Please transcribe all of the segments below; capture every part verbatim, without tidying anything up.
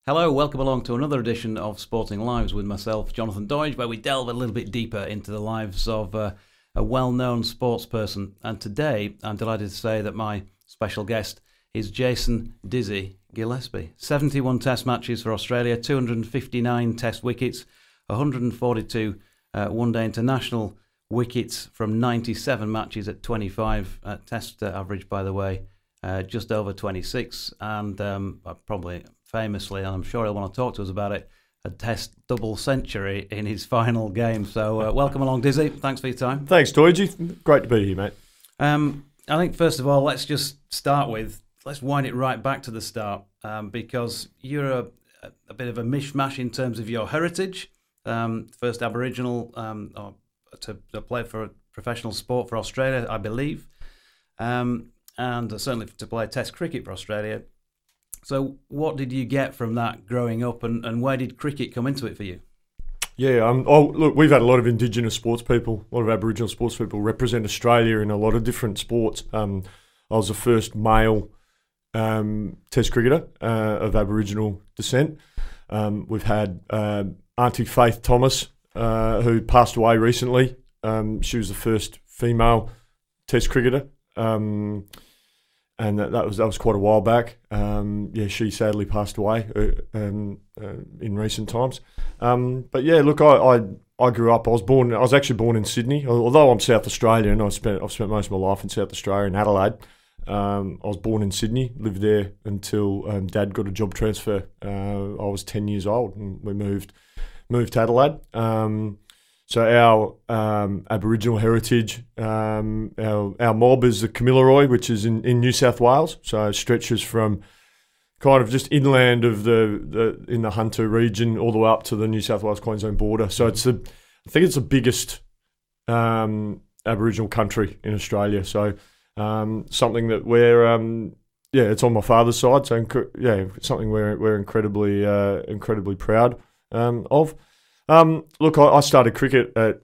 Hello, welcome along to another edition of Sporting Lives with myself, Jonathan Doidge, where we delve a little bit deeper into the lives of uh, a well-known sports person. And today, I'm delighted to say that my special guest is Jason Dizzy Gillespie. seventy-one Test matches for Australia, two hundred fifty-nine Test wickets, one hundred forty-two uh, one-day international wickets from ninety-seven matches at twenty-five. Uh, test uh, average, by the way, uh, just over twenty-six, and um, probably... famously, and I'm sure he'll want to talk to us about it, a Test double century in his final game. So uh, welcome along, Dizzy. Thanks for your time. Thanks, Doidge. Great to be here, mate. Um, I think, first of all, let's just start with, let's wind it right back to the start, um, because you're a, a bit of a mishmash in terms of your heritage. Um, first Aboriginal um, or to, to play for a professional sport for Australia, I believe, um, and certainly to play Test cricket for Australia. So what did you get from that growing up, and, and where did cricket come into it for you? Yeah, um, oh, look, we've had a lot of Indigenous sports people, a lot of Aboriginal sports people represent Australia in a lot of different sports. Um, I was the first male um, Test cricketer uh, of Aboriginal descent. Um, we've had uh, Auntie Faith Thomas, uh, who passed away recently. Um, she was the first female Test cricketer. Um And that, that was that was quite a while back. Um, yeah, she sadly passed away uh, um, uh, in recent times. Um, but yeah, look, I, I I grew up. I was born. I was actually born in Sydney. Although I'm South Australian, I spent I've spent most of my life in South Australia in Adelaide. Um, I was born in Sydney, lived there until um, Dad got a job transfer. Uh, I was ten years old, and we moved moved to Adelaide. Um, So our um, Aboriginal heritage, um, our our mob is the Kamilaroi, which is in, in New South Wales. So it stretches from kind of just inland of the, the in the Hunter region all the way up to the New South Wales Queensland border. So it's the I think it's the biggest um, Aboriginal country in Australia. So um, something that we're um, yeah, it's on my father's side. So yeah, something we're we're incredibly uh, incredibly proud um, of. Um, look, I, I started cricket at,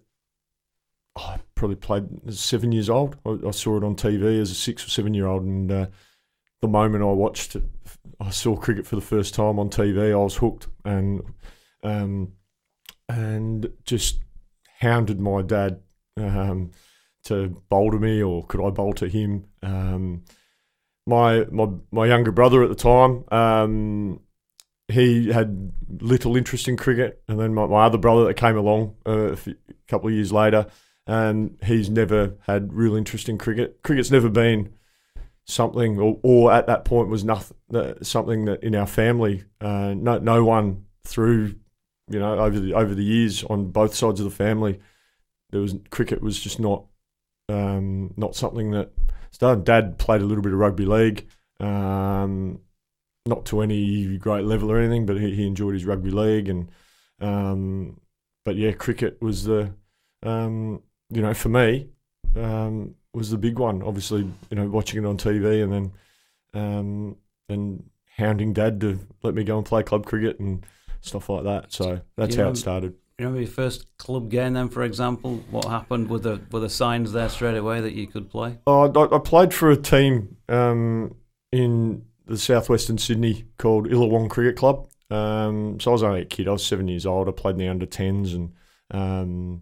oh, I probably played as seven years old. I, I saw it on T V as a six or seven year old, and uh, the moment I watched it, I saw cricket for the first time on T V, I was hooked, and um, and just hounded my dad um, to bowl to me, or could I bowl to him? Um, my my my younger brother at the time. Um, He had little interest in cricket, and then my, my other brother that came along uh, a, few, a couple of years later, and he's never had real interest in cricket. Cricket's never been something, or, or at that point was nothing, uh, something that in our family, uh, no no one through, you know, over the over the years on both sides of the family, there was cricket was just not um, not something that started. Dad played a little bit of rugby league. Um, Not to any great level or anything, but he, he enjoyed his rugby league, and um, but yeah, cricket was the um, you know for me um, was the big one. Obviously, you know, watching it on T V, and then um, and hounding Dad to let me go and play club cricket and stuff like that. So that's how remember, it started. You remember your first club game then, for example? What happened? Were the were the signs there straight away that you could play? Oh, I, I played for a team um, in the southwestern Sydney called Illawong Cricket Club. Um, so I was only a kid. I was seven years old. I played in the under tens, and um,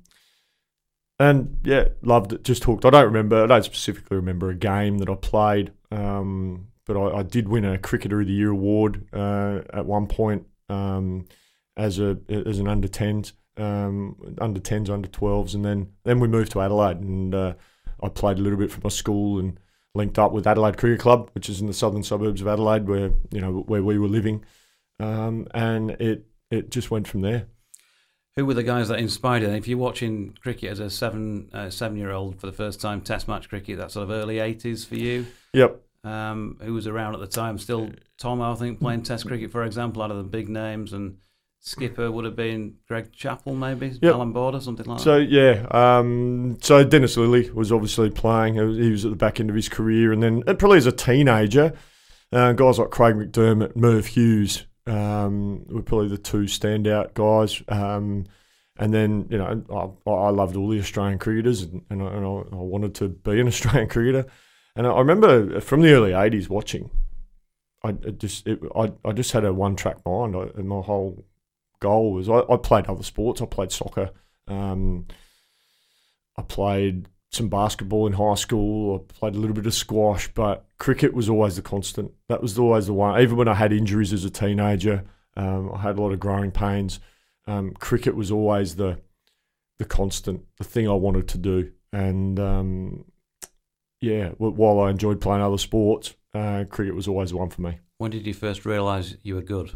and yeah, loved it. Just hooked. I don't remember. I don't specifically remember a game that I played, um, but I, I did win a Cricketer of the Year award uh, at one point um, as a as an under tens, um, under tens, under twelves, and then then we moved to Adelaide, and uh, I played a little bit for my school and linked up with Adelaide Cricket Club, which is in the southern suburbs of Adelaide, where you know where we were living, um, and it it just went from there. Who were the guys that inspired you? If you're watching cricket as a seven uh, seven year old for the first time, Test match cricket, that sort of early eighties for you. Yep. Um, who was around at the time? Still Tom, I think, playing Test cricket, for example, out of the big names, and skipper would have been Greg Chappell, maybe, yep. Alan Border, something like so, that. So yeah, um, so Dennis Lilly was obviously playing. He was at the back end of his career, and then probably as a teenager, uh, guys like Craig McDermott, Merv Hughes um, were probably the two standout guys. Um, and then you know, I, I loved all the Australian cricketers, and, and, I, and I wanted to be an Australian cricketer. And I remember from the early eighties watching. I it just it, I I just had a one track mind, I, and my whole goal was I, I played other sports. I played soccer. Um, I played some basketball in high school. I played a little bit of squash, but cricket was always the constant. That was always the one. Even when I had injuries as a teenager, um, I had a lot of growing pains. Um, cricket was always the the constant, the thing I wanted to do. And um, yeah, while I enjoyed playing other sports, uh, cricket was always the one for me. When did you first realise you were good?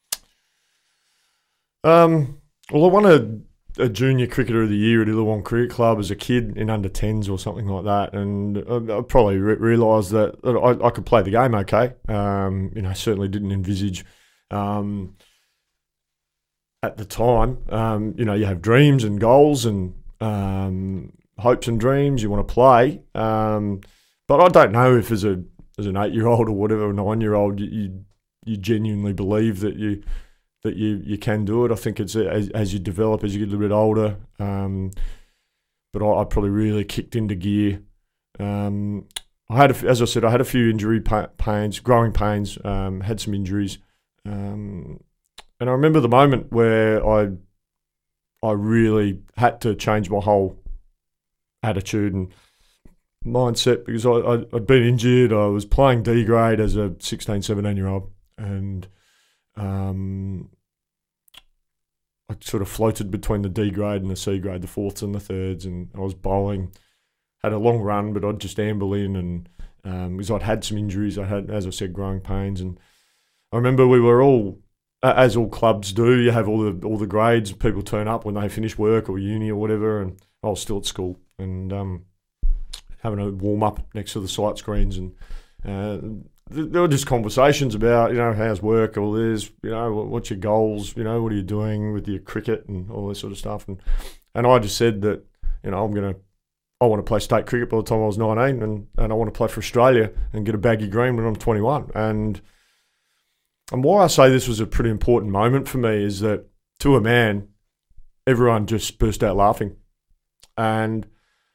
Um, well, I won a, a junior cricketer of the year at Illawong Cricket Club as a kid in under tens or something like that, and I, I probably re- realised that I, I could play the game okay. Um, you know, certainly didn't envisage um, at the time. Um, you know, you have dreams and goals and um, hopes and dreams. You want to play, um, but I don't know if as a as an eight year old or whatever, a nine year old, you, you you genuinely believe that you. that you, you can do it. I think it's as, as you develop, as you get a little bit older. Um, but I, I probably really kicked into gear. Um, I had, a, as I said, I had a few injury pa- pains, growing pains. Um, had some injuries, um, and I remember the moment where I, I really had to change my whole attitude and mindset because I, I, I'd been injured. I was playing D grade as a sixteen, seventeen year old, and Um, I sort of floated between the D grade and the C grade, the fourths and the thirds, and I was bowling. Had a long run, but I'd just amble in, and um, because I'd had some injuries, I had, as I said, growing pains, and I remember we were all, as all clubs do, you have all the all the grades. People turn up when they finish work or uni or whatever, and I was still at school and um, having a warm up next to the sight screens, and uh, there were just conversations about, you know, how's work, all this, you know, what's your goals, you know, what are you doing with your cricket and all this sort of stuff. And and I just said that, you know, I'm going to, I want to play state cricket by the time I was nineteen, and, and I want to play for Australia and get a baggy green when I'm twenty-one. And, and why I say this was a pretty important moment for me is that, to a man, everyone just burst out laughing. And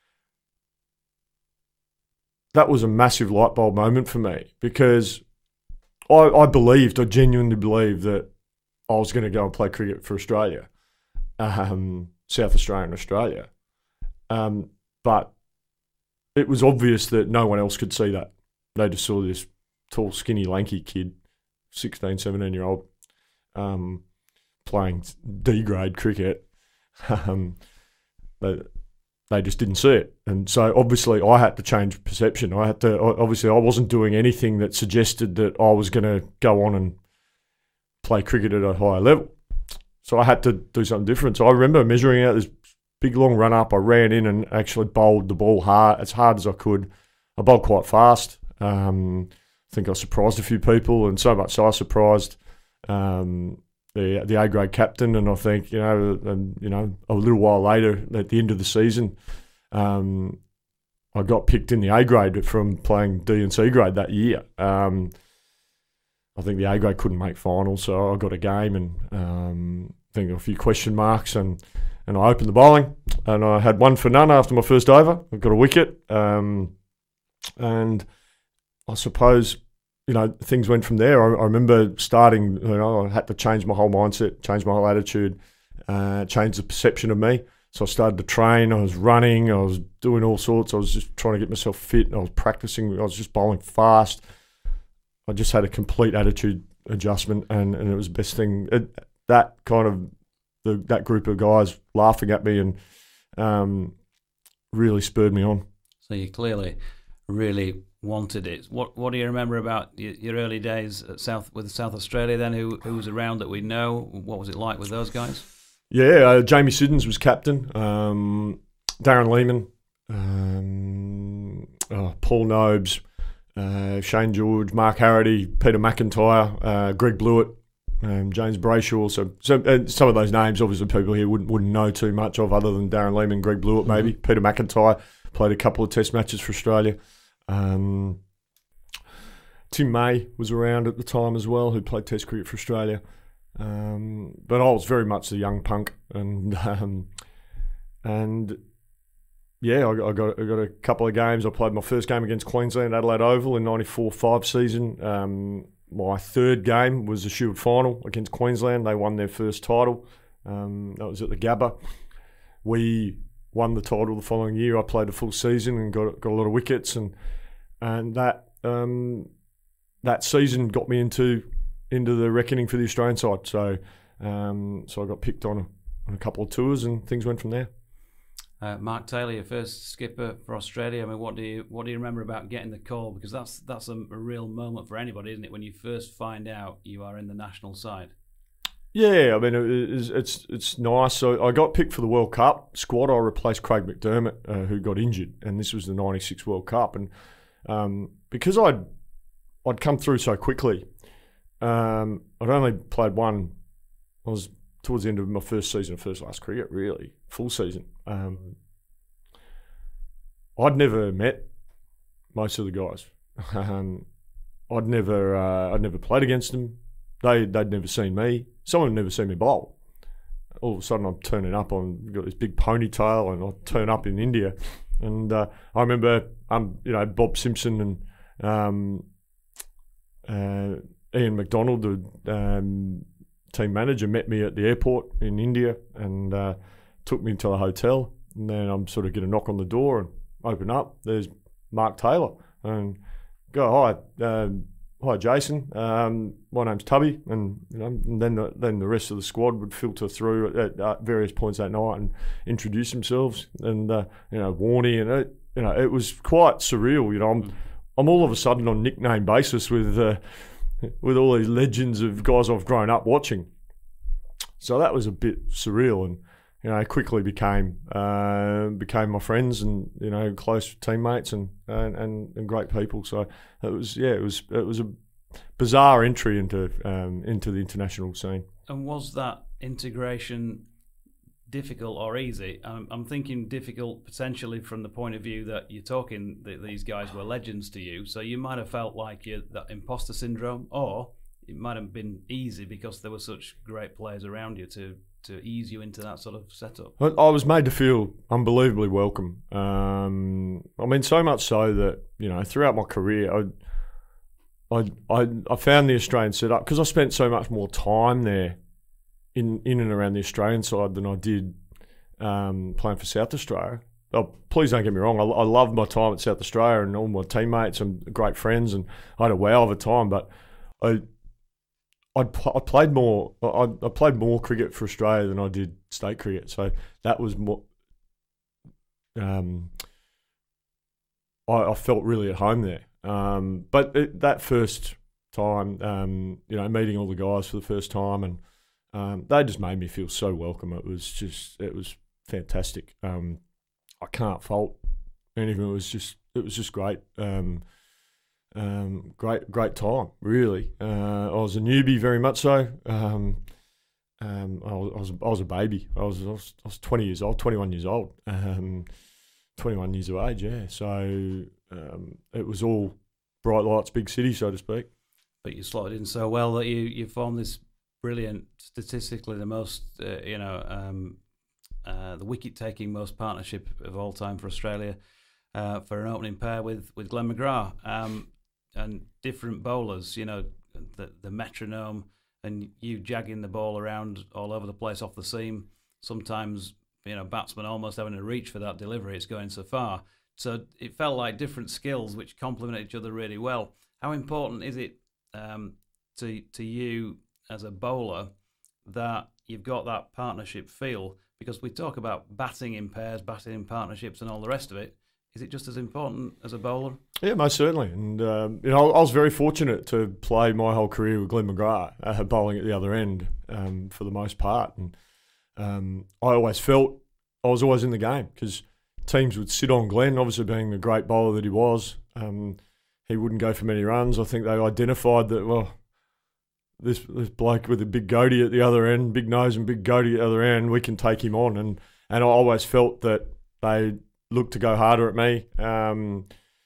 that was a massive light bulb moment for me because I, I believed, I genuinely believed that I was going to go and play cricket for Australia, um, South Australia and Australia. Um, but it was obvious that no one else could see that. They just saw this tall, skinny, lanky kid, sixteen, seventeen-year-old, um, playing D-grade cricket. Um, but they just didn't see it. And so obviously I had to change perception. I had to, obviously I wasn't doing anything that suggested that I was going to go on and play cricket at a higher level. So I had to do something different. So I remember measuring out this big long run up. I ran in and actually bowled the ball hard, as hard as I could. I bowled quite fast. Um, I think I surprised a few people, and so much so I surprised um, the the A grade captain. And I think, you know, and you know, a little while later at the end of the season, um, I got picked in the A grade from playing D and C grade that year. Um, I think the A grade couldn't make finals, so I got a game and um, I think a few question marks, and and I opened the bowling and I had one for none after my first over. I got a wicket, um, and I suppose, you know, things went from there. I, I remember starting, you know, I had to change my whole mindset, change my whole attitude, uh, change the perception of me. So I started to train. I was running. I was doing all sorts. I was just trying to get myself fit. I was practicing. I was just bowling fast. I just had a complete attitude adjustment, and, and it was the best thing. It, that kind of the, that group of guys laughing at me and um, really spurred me on. So you clearly really wanted it. What What do you remember about your, your early days at South with South Australia? Then who who was around that we know? What was it like with those guys? Yeah, uh, Jamie Siddons was captain. Um, Darren Lehman, um, oh, Paul Nobes. Uh, Shane George, Mark Harrity, Peter McIntyre, uh, Greg Blewett, um, James Brayshaw. So, so uh, some of those names, obviously, people here wouldn't wouldn't know too much of, other than Darren Lehman, Greg Blewett, maybe. Mm-hmm. Peter McIntyre played a couple of Test matches for Australia. Um, Tim May was around at the time as well, who played Test cricket for Australia. Um, but I was very much the young punk, and um, and. Yeah, I got, I got I got a couple of games. I played my first game against Queensland, Adelaide Oval in ninety-four five season. Um, my third game was the Shield final against Queensland. They won their first title. Um, that was at the Gabba. We won the title the following year. I played a full season and got got a lot of wickets, and and that um, that season got me into into the reckoning for the Australian side. So um, so I got picked on a, on a couple of tours, and things went from there. Uh, Mark Taylor, your first skipper for Australia. I mean, what do you what do you remember about getting the call? Because that's that's a, a real moment for anybody, isn't it? When you first find out you are in the national side. Yeah, I mean it, it's it's it's nice. So I got picked for the World Cup squad. I replaced Craig McDermott, uh, who got injured, and this was the ninety-six World Cup. And um, because I'd I'd come through so quickly, um, I'd only played one. I was towards the end of my first season of first class cricket, really full season. Um, I'd never met most of the guys. Um, I'd never, uh, I'd never played against them. They, they'd never seen me. Some of them never seen me bowl. All of a sudden, I'm turning up on got this big ponytail, and I turn up in India. And uh, I remember, um, you know, Bob Simpson and um, uh, Ian McDonald, the um, team manager, met me at the airport in India and uh, took me to the hotel. And then I'm sort of get a knock on the door and open up. There's Mark Taylor and go, hi, um, hi Jason. Um, my name's Tubby, and you know, and then the, then the rest of the squad would filter through at, at various points that night and introduce themselves. And uh, you know, Warnie, and it, you know, it was quite surreal. You know, I'm I'm all of a sudden on nickname basis with. Uh, with all these legends of guys I've grown up watching. So that was a bit surreal, and you know, quickly became uh, became my friends and you know, close teammates and, and, and, and great people. So it was yeah, it was it was a bizarre entry into um, into the international scene. And was that integration difficult or easy? I'm, I'm thinking difficult potentially from the point of view that you're talking that these guys were legends to you, so you might have felt like you that imposter syndrome, or it might have been easy because there were such great players around you to to ease you into that sort of setup. I was made to feel unbelievably welcome. Um, I mean, so much so that you know, throughout my career, I I I, I found the Australian setup because I spent so much more time there. In, in and around the Australian side than I did um, playing for South Australia. Oh, please don't get me wrong. I, I loved my time at South Australia and all my teammates and great friends, and I had a wow of a time. But I, I'd, I played more. I, I played more cricket for Australia than I did state cricket. So that was more. Um, I, I felt really at home there. Um, but it, that first time, um, you know, meeting all the guys for the first time and. Um, they just made me feel so welcome. It was just, it was fantastic. Um, I can't fault anything. It was just, it was just great. Um, um, great, great time, really. Uh, I was a newbie, very much so. Um, um, I was, I was, I was a baby. I was, I was, I was twenty years old, twenty-one years old, um, twenty-one years of age. Yeah. So um, it was all bright lights, big city, so to speak. But you slotted in so well that you you formed this. Brilliant, statistically the most, uh, you know, um, uh, the wicket-taking most partnership of all time for Australia uh, for an opening pair with, with Glenn McGrath. Um, and different bowlers, you know, the, the metronome and you jagging the ball around all over the place off the seam. Sometimes, you know, batsmen almost having to reach for that delivery, it's going so far. So it felt like different skills which complement each other really well. How important is it um, to to you as a bowler that you've got that partnership feel? Because we talk about batting in pairs, batting in partnerships and all the rest of it. Is it just as important as a bowler? Yeah, most certainly. And, um, you know, I was very fortunate to play my whole career with Glenn McGrath, uh, bowling at the other end um, for the most part. And um, I always felt I was always in the game because teams would sit on Glenn, obviously being the great bowler that he was. Um, he wouldn't go for many runs. I think they identified that, well, This this bloke with a big goatee at the other end, big nose and big goatee at the other end, we can take him on. And, and I always felt that they looked to go harder at me. Um,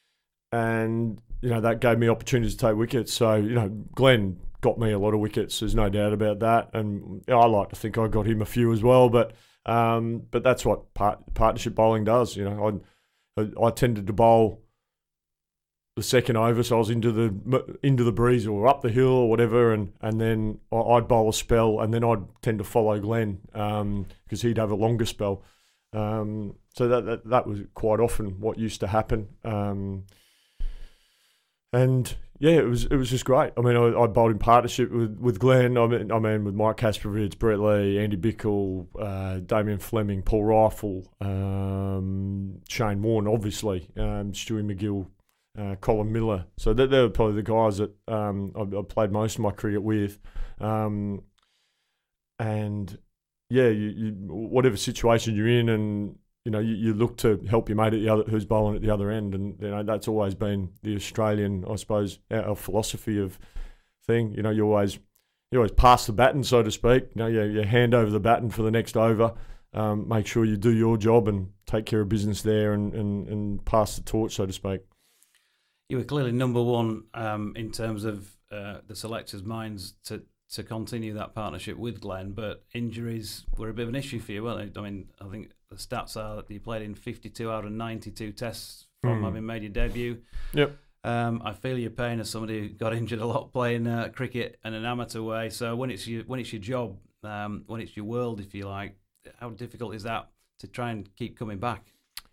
and, you know, that gave me opportunities to take wickets. So, you know, Glenn got me a lot of wickets. There's no doubt about that. And you know, I like to think I got him a few as well. But um, but that's what part, partnership bowling does. You know, I, I tended to bowl the second over, so I was into the into the breeze or up the hill or whatever, and, and then I'd bowl a spell, and then I'd tend to follow Glenn because um, he'd have a longer spell. Um, so that, that that was quite often what used to happen. Um, and yeah, it was it was just great. I mean, I, I bowled in partnership with, with Glenn. I mean, I mean with Mike Kasparovich, Brett Lee, Andy Bickle, uh, Damien Fleming, Paul Rifle, um, Shane Warne, obviously, um, Stewie McGill, uh, Colin Miller. So they, they were probably the guys that um, I, I played most of my cricket with. Um, and yeah, you, you, whatever situation you're in, and you know, you, you look to help your mate at the other, who's bowling at the other end, and you know that's always been the Australian, I suppose, our, our philosophy of thing. You know, you always you always pass the baton, so to speak. You know, you, you hand over the baton for the next over. Um, make sure you do your job and take care of business there, and, and, and pass the torch, so to speak. You were clearly number one um, in terms of uh, the selectors' minds to. to continue that partnership with Glenn, but injuries were a bit of an issue for you, weren't they? I mean, I think the stats are that you played in fifty-two out of ninety-two tests from mm. having made your debut. Yep. Um, I feel your pain as somebody who got injured a lot playing uh, cricket in an amateur way. So when it's your when it's your job, um, when it's your world, if you like, how difficult is that to try and keep coming back?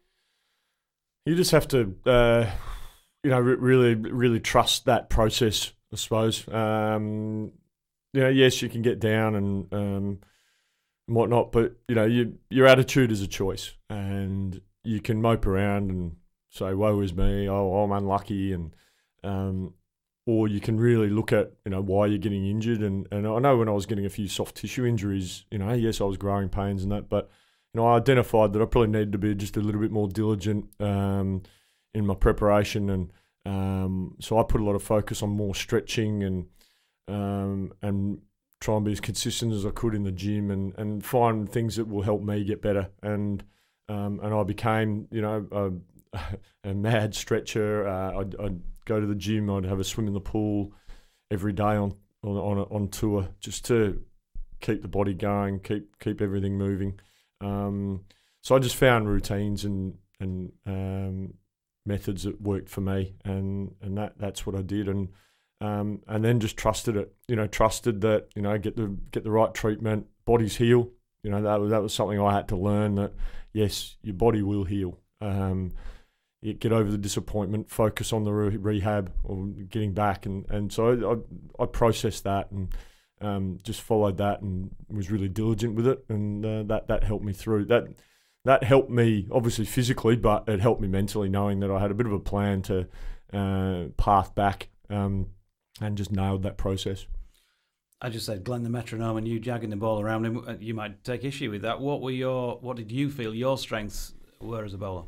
You just have to, uh, you know, re- really, really trust that process, I suppose. Um, You know, yes, you can get down and um, and whatnot, but you know, you, your attitude is a choice, and you can mope around and say, "Woe is me! Oh, I'm unlucky," and um, or you can really look at you know why you're getting injured. And, and I know when I was getting a few soft tissue injuries, you know, yes, I was growing pains and that, but you know, I identified that I probably needed to be just a little bit more diligent um, in my preparation, and um, so I put a lot of focus on more stretching and. Um, and try and be as consistent as I could in the gym, and, and find things that will help me get better. And um, and I became, you know, a, a mad stretcher. Uh, I'd, I'd go to the gym. I'd have a swim in the pool every day on on on, on tour, just to keep the body going, keep keep everything moving. Um, so I just found routines and and um, methods that worked for me, and and that that's what I did. And Um, and then just trusted it, you know, trusted that, you know, get the get the right treatment, bodies heal. You know, that was, that was something I had to learn, that, yes, your body will heal. Um, you get over the disappointment, focus on the re- rehab or getting back. And, and so I, I processed that and um, just followed that and was really diligent with it. And uh, that, that helped me through. That that helped me, obviously, physically, but it helped me mentally, knowing that I had a bit of a plan to uh, path back. Um, and just nailed that process. I just said Glenn the metronome and you jagging the ball around him. You might take issue with that. What were your? What did you feel your strengths were as a bowler?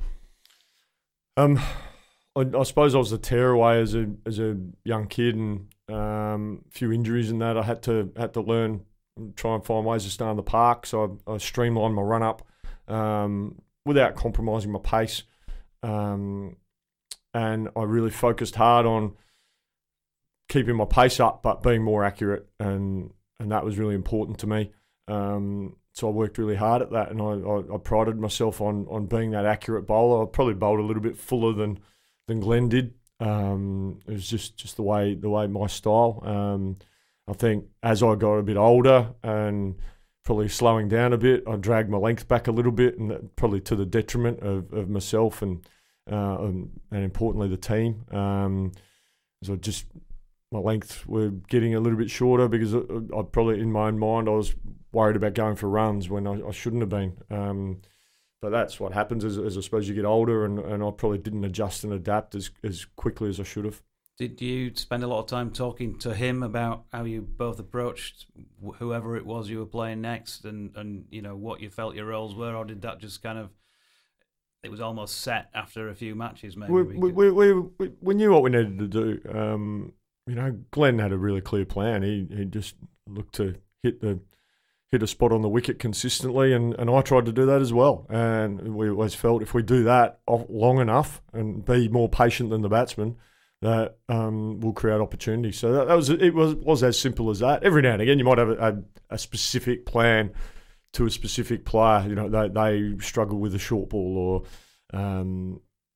Um, I, I suppose I was a tearaway as a as a young kid, and um, a few injuries in that. I had to had to learn, and try and find ways to stay in the park. So I, I streamlined my run up um, without compromising my pace, um, and I really focused hard on keeping my pace up, but being more accurate, and and that was really important to me. Um, so I worked really hard at that, and I, I, I prided myself on on being that accurate bowler. I probably bowled a little bit fuller than than Glenn did. Um, it was just, just the way the way my style. Um, I think as I got a bit older and probably slowing down a bit, I dragged my length back a little bit, and that probably to the detriment of, of myself and, uh, and and importantly the team. Um, so just my length were getting a little bit shorter because I, I probably in my own mind I was worried about going for runs when I, I shouldn't have been. Um, but that's what happens as, as I suppose you get older, and, and I probably didn't adjust and adapt as, as quickly as I should have. Did you spend a lot of time talking to him about how you both approached whoever it was you were playing next, and, and you know what you felt your roles were, or did that just kind of, it was almost set after a few matches maybe? We we, we, we, we, we knew what we needed to do. Um, You know, Glenn had a really clear plan. He he just looked to hit the hit a spot on the wicket consistently, and, and I tried to do that as well. And we always felt if we do that long enough and be more patient than the batsman, that um, will create opportunity. So that, that was it. Was was as simple as that. Every now and again, you might have a, a, a specific plan to a specific player. You know, they they struggle with a short ball, or um,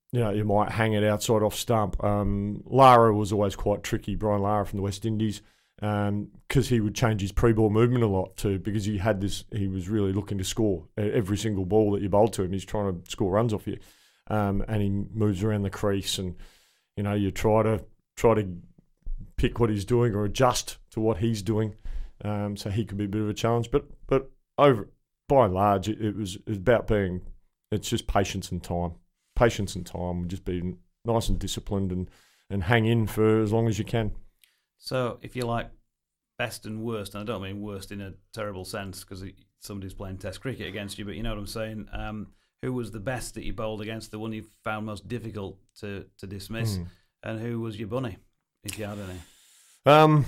you know, you might hang it outside off stump. Um, Lara was always quite tricky, Brian Lara from the West Indies, because um, he would change his pre-ball movement a lot too, because he had this, he was really looking to score every single ball that you bowled to him. He's trying to score runs off you, um, and he moves around the crease, and you know, you try to try to pick what he's doing or adjust to what he's doing, um, so he could be a bit of a challenge. But but over by and large, it, it was it was about being, it's just patience and time. Patience and time, just be nice and disciplined and, and hang in for as long as you can. So, if you like best and worst, and I don't mean worst in a terrible sense because somebody's playing Test cricket against you, but you know what I'm saying. Um, who was the best that you bowled against? The one you found most difficult to to dismiss, mm. and who was your bunny, if you had any? Um,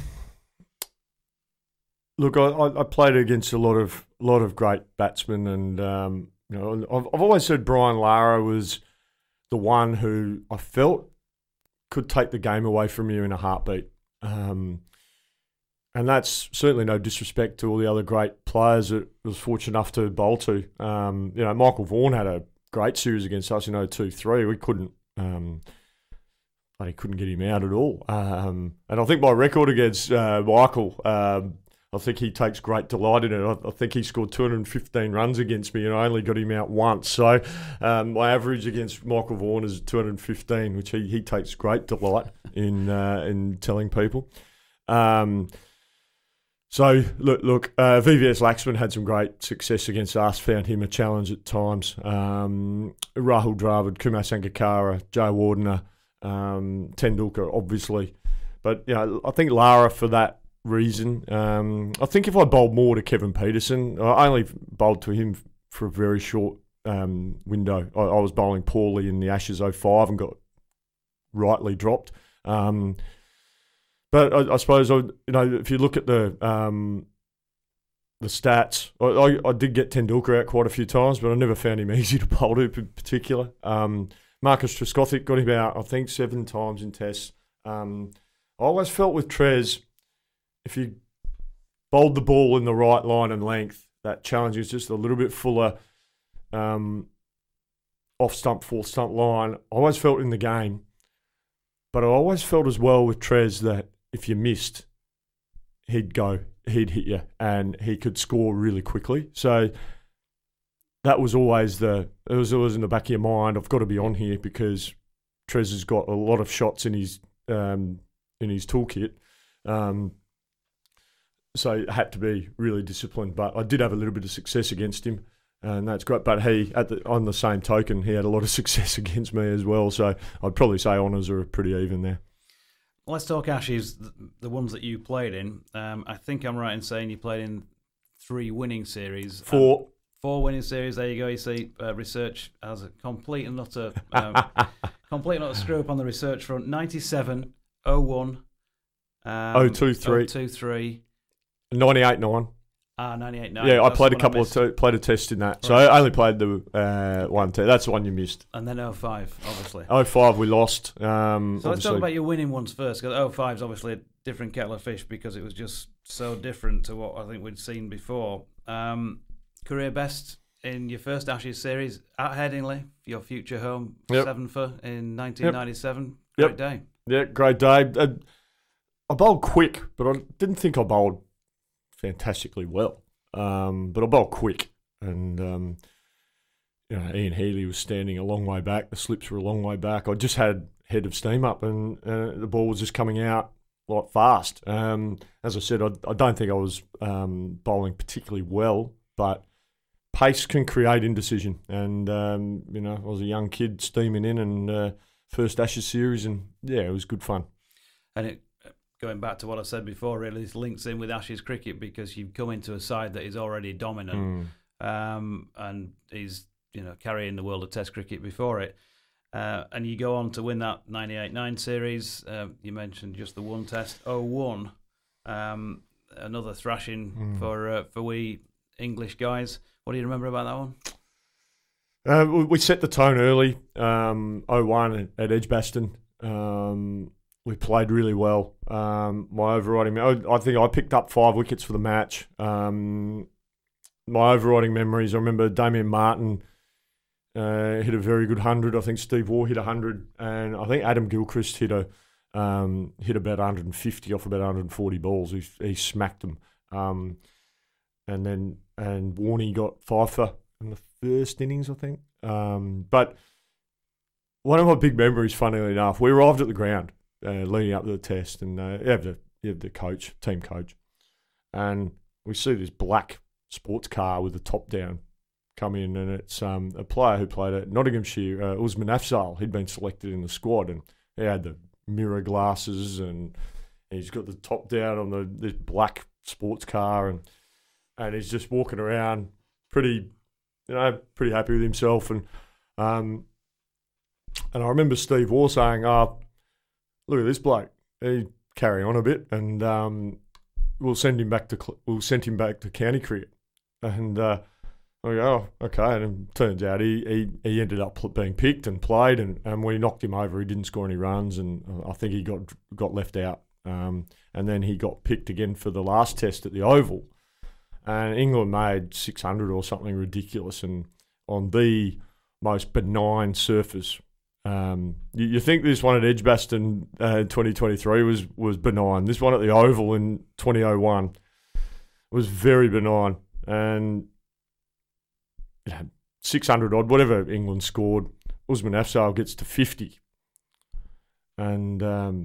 look, I, I played against a lot of lot of great batsmen, and um, you know, I've, I've always said Brian Lara was the one who I felt could take the game away from you in a heartbeat. Um, and that's certainly no disrespect to all the other great players that I was fortunate enough to bowl to. Um, you know, Michael Vaughan had a great series against us in oh two three. We couldn't, um, they couldn't get him out at all. Um, and I think my record against uh, Michael, um, I think he takes great delight in it. I, I think he scored two hundred fifteen runs against me and I only got him out once. So um, my average against Michael Vaughan is two hundred fifteen, which he, he takes great delight in uh, in telling people. Um, so, look, look uh, V V S Laxman had some great success against us, found him a challenge at times. Um, Rahul Dravid, Kumar Sangakkara, Joe Wardener, um, Tendulkar, obviously. But, you know, I think Lara for that reason. Um, I think if I bowled more to Kevin Peterson, I only bowled to him for a very short um, window. I, I was bowling poorly in the Ashes oh five and got rightly dropped. Um, but I, I suppose I, you know, if you look at the um, the stats, I, I, I did get Tendulkar out quite a few times, but I never found him easy to bowl to in particular. Um, Marcus Trescothick got him out, I think, seven times in tests. Um, I always felt with Trez, if you bowled the ball in the right line and length, that challenge is just a little bit fuller um, off stump, full stump line. I always felt in the game, but I always felt as well with Trez that if you missed, he'd go, he'd hit you, and he could score really quickly. So that was always the, it was always in the back of your mind, I've got to be on here because Trez has got a lot of shots in his um, in his toolkit. Um, So I had to be really disciplined, but I did have a little bit of success against him, and that's great. But he, at the, on the same token, he had a lot of success against me as well. So I'd probably say honours are pretty even there. Let's talk Ashes, the ones that you played in. Um, I think I'm right in saying you played in three winning series. Four. Four winning series. There you go. You see, uh, research has a complete and utter, um, complete and utter screw up on the research front. ninety-seven, oh one, um, oh two three. oh two three. ninety-eight nine. Ah, ninety-eight nine. Yeah, I played a couple of te- played a test in that, so right. I only played the uh, one test. That's the one you missed. And then oh five, obviously. oh five we lost. Um, so let's talk about your winning ones first, because oh five is obviously a different kettle of fish because it was just so different to what I think we'd seen before. Um, career best in your first Ashes series at Headingley, your future home, yep. seven for in nineteen ninety-seven. Yep. Great day. Yeah, great day. I, I bowled quick, but I didn't think I bowled fantastically well. Um, but I bowled quick, and um, you know, Ian Healy was standing a long way back. The slips were a long way back. I just had head of steam up, and uh, the ball was just coming out like fast. Um, as I said, I, I don't think I was um, bowling particularly well, but pace can create indecision. And um, you know, I was a young kid steaming in, and uh, first Ashes series, and yeah, it was good fun. And it. Going back to what I said before, really, this links in with Ashes cricket because you've come into a side that is already dominant, mm. um, and is you know carrying the world of Test cricket before it, uh, and you go on to win that ninety-eight nine series. Uh, you mentioned just the one Test, oh one, um, another thrashing mm. for uh, for we English guys. What do you remember about that one? Uh, we set the tone early, um, oh one at Edgbaston. Um, We played really well. Um, my overriding, I think I picked up five wickets for the match. Um, my overriding memories, I remember Damien Martin uh, hit a very good hundred. I think Steve Waugh hit a hundred, and I think Adam Gilchrist hit a um, hit about one hundred fifty off about one hundred forty balls. He he smacked them, um, and then and Warney got five for in the first innings, I think. Um, but one of my big memories, funnily enough, we arrived at the ground uh, leading up to the test, and uh, you have the you have the coach, team coach, and we see this black sports car with the top down come in, and it's um, a player who played at Nottinghamshire, uh, Usman Afzal. He'd been selected in the squad, and he had the mirror glasses, and he's got the top down on the this black sports car, and and he's just walking around pretty, you know, pretty happy with himself. And um, and I remember Steve Waugh saying, "Oh, look at this bloke. He carry on a bit, and um, we'll send him back to we'll send him back to county cricket." And uh, I go, oh, okay. And it turns out he, he, he ended up being picked and played, and, and we knocked him over. He didn't score any runs, and I think he got got left out. Um, and then he got picked again for the last test at the Oval. And England made six hundred or something ridiculous, and on the most benign surface. Um, you, you think this one at Edgbaston uh, twenty twenty-three was, was benign. This one at the Oval in twenty oh one was very benign. And you know, six hundred odd, whatever England scored, Usman Afzal gets to fifty. And um,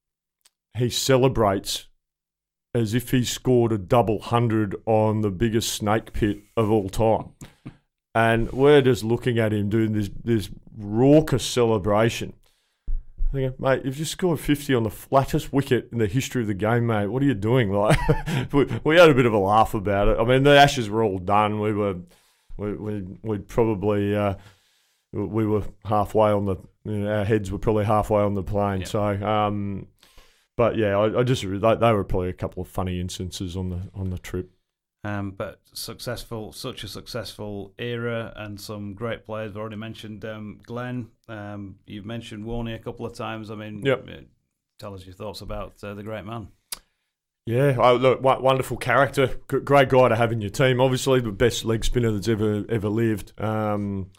he celebrates as if he scored a double hundred on the biggest snake pit of all time. And we're just looking at him doing this this raucous celebration. Thinking, mate, you've just scored fifty on the flattest wicket in the history of the game, mate. What are you doing? Like, we, we had a bit of a laugh about it. I mean, the Ashes were all done. We were, we we we'd probably uh, we were halfway on the. You know, our heads were probably halfway on the plane. Yeah. So, um, but yeah, I, I just they, they were probably a couple of funny instances on the on the trip. Um, but successful, such a successful era, and some great players. I've already mentioned um, Glenn. Um, you've mentioned Warney a couple of times. I mean, yep. Tell us your thoughts about uh, the great man. Yeah, oh, look, wonderful character, great guy to have in your team. Obviously, the best leg spinner that's ever ever lived, um,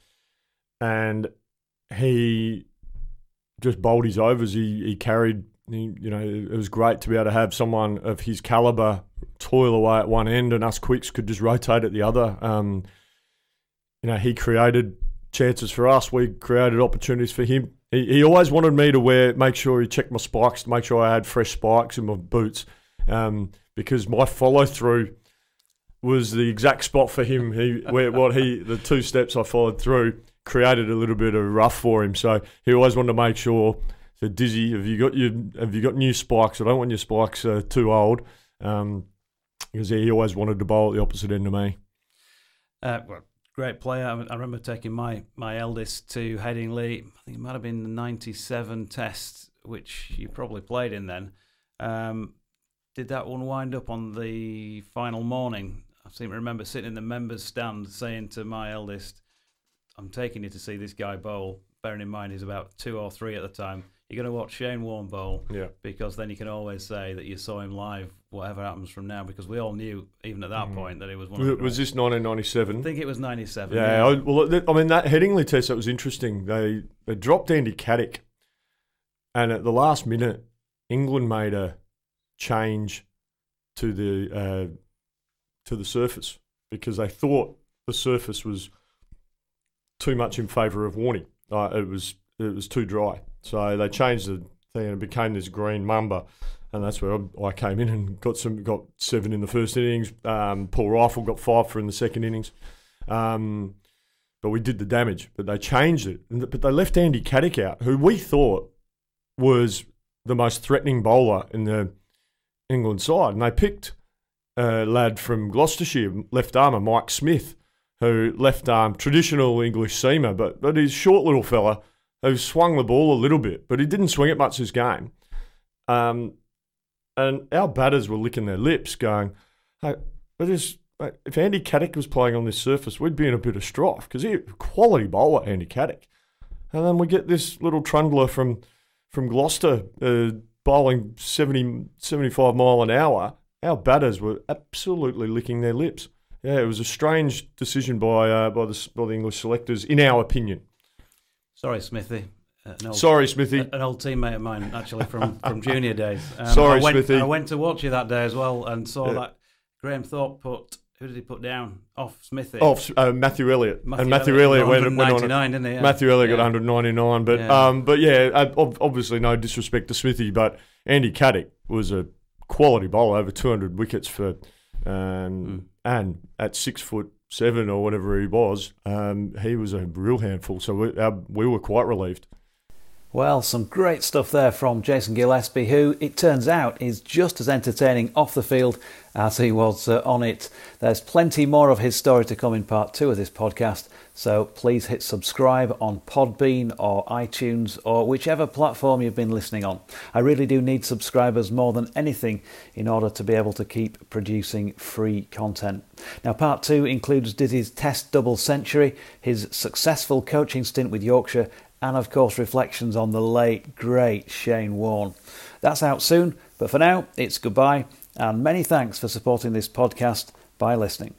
and he just bowled his overs. He he carried. He, you know, it was great to be able to have someone of his calibre toil away at one end, and us quicks could just rotate at the other. Um, you know, he created chances for us. We created opportunities for him. He, he always wanted me to wear, make sure he checked my spikes, to make sure I had fresh spikes in my boots, um, because my follow through was the exact spot for him. He where what he the two steps I followed through created a little bit of rough for him. So he always wanted to make sure. So Dizzy, have you got your have you got new spikes? I don't want your spikes uh, too old, um, because he always wanted to bowl at the opposite end of me. Uh, well, great player. I, I remember taking my my eldest to Headingley. I think it might have been the ninety-seven Test, which you probably played in then. Um, did that one wind up on the final morning? I seem to remember sitting in the members' stand saying to my eldest, "I'm taking you to see this guy bowl." Bearing in mind he's about two or three at the time. You're going to watch Shane Warne bowl, yeah, because then you can always say that you saw him live, whatever happens from now, because we all knew, even at that mm. point, that he was one of the Was this nineteen ninety-seven? I think it was ninety-seven. Yeah, yeah. I, well, I mean, that Headingley Test, that was interesting. They they dropped Andy Caddick, and at the last minute, England made a change to the uh, to the surface because they thought the surface was too much in favour of Warney. Uh, it was it was too dry. So they changed the thing and it became this green mamba, and that's where I came in and got some got seven in the first innings. Um, Paul Rifle got five for in the second innings, um, but we did the damage. But they changed it, but they left Andy Caddick out, who we thought was the most threatening bowler in the England side, and they picked a lad from Gloucestershire, left armour Mike Smith, who left arm traditional English seamer, but but he's a short little fella who swung the ball a little bit, but he didn't swing it much this game. Um, and our batters were licking their lips going, hey, just, if Andy Caddick was playing on this surface, we'd be in a bit of strife, because he's a quality bowler, Andy Caddick. And then we get this little trundler from from Gloucester uh, bowling seventy, seventy-five mile an hour. Our batters were absolutely licking their lips. yeah, it was a strange decision by uh, by the by the English selectors, in our opinion. Sorry, Smithy. Uh, an old, Sorry, Smithy. An old teammate of mine, actually, from, from junior days. Um, Sorry, I went, Smithy. I went to watch you that day as well and saw Yeah. that Graham Thorpe put, who did he put down? Off Smithy. Off uh, Matthew Elliott. Matthew and Matthew Elliott Elliott went, went on. one ninety-nine, didn't he? Yeah. Matthew Elliott Yeah. got one hundred ninety-nine. But, Yeah. um, but yeah, uh, ob- obviously no disrespect to Smithy, but Andy Caddick was a quality bowler, over two hundred wickets for, um, Mm. and at six foot seven or whatever he was, um, he was a real handful. So we, uh, we were quite relieved. Well, some great stuff there from Jason Gillespie, who, it turns out, is just as entertaining off the field as he was uh, on it. There's plenty more of his story to come in part two of this podcast, so please hit subscribe on Podbean or iTunes or whichever platform you've been listening on. I really do need subscribers more than anything in order to be able to keep producing free content. Now, part two includes Dizzy's Test double century, his successful coaching stint with Yorkshire, and of course reflections on the late, great Shane Warne. That's out soon, but for now, it's goodbye, and many thanks for supporting this podcast by listening.